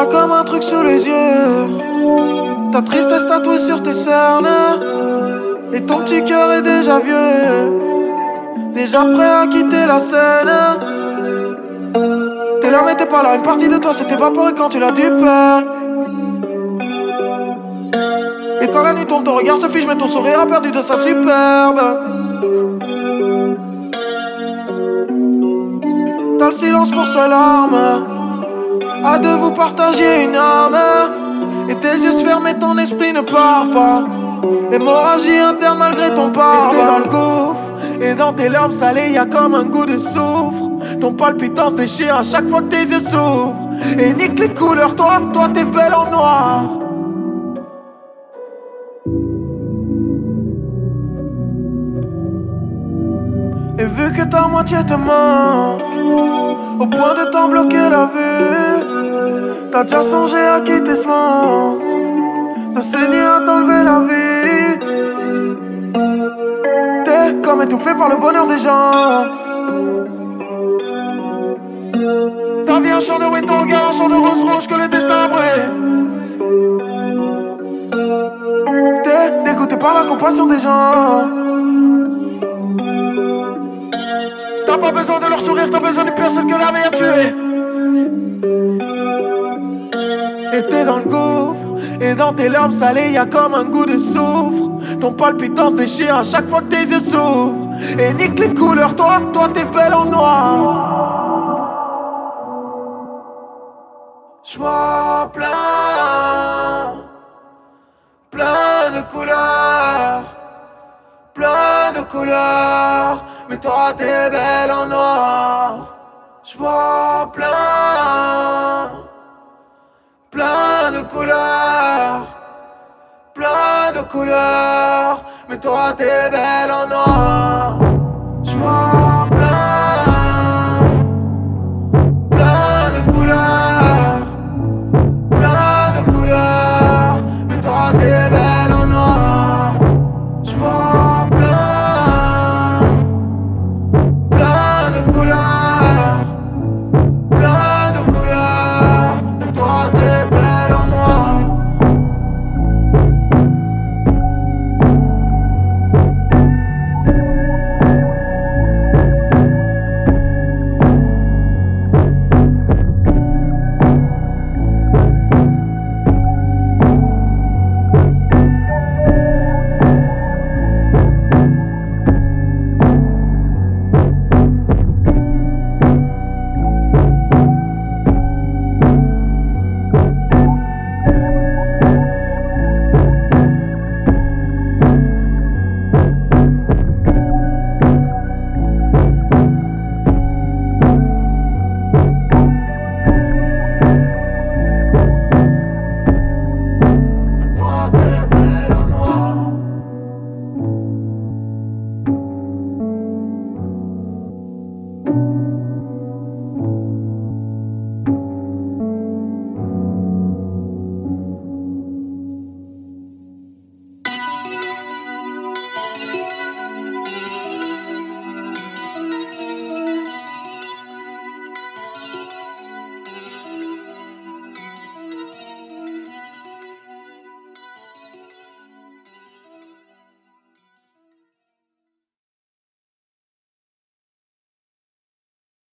T'as comme un truc sous les yeux, ta tristesse tatouée sur tes cernes, et ton petit cœur est déjà vieux, déjà prêt à quitter la scène. T'es là mais t'es pas là, une partie de toi s'est évaporée quand tu l'as dû perdre. Et quand la nuit tombe, ton regard se fiche, mais ton sourire a perdu de sa superbe. T'as le silence pour seule arme, à deux vous partagez une arme. Et tes yeux se ferment et ton esprit ne part pas. Hémorragie interne malgré ton pas. Et t'es dans le gouffre, et dans tes larmes salées y'a comme un goût de soufre. Ton palpitant se déchire à chaque fois que tes yeux s'ouvrent. Et nique les couleurs, toi t'es belle en noir. Et vu que ta moitié te manque, au point de t'en bloquer la vue, t'as déjà songé à quitter ce monde, de saigner à t'enlever la vie. T'es comme étouffé par le bonheur des gens. Ta vie un champ de ruines, ton regard un champ de roses rouges que le destin a brûlé. T'es dégoûté par la compassion des gens. T'as pas besoin de leur sourire, t'as besoin d'une personne que la vie a tué. Et t'es dans le gouffre, et dans tes larmes salées y'a comme un goût de soufre. Ton palpitant se déchire à chaque fois que tes yeux s'ouvrent. Et nique les couleurs, toi t'es belle en noir. J'vois plein de couleurs, plein de couleurs, mais toi t'es belle en noir. J'vois plein de couleurs, plein de couleurs, mais toi t'es belle en noir. J'vois plein de couleurs, plein de couleurs, mais toi t'es belle.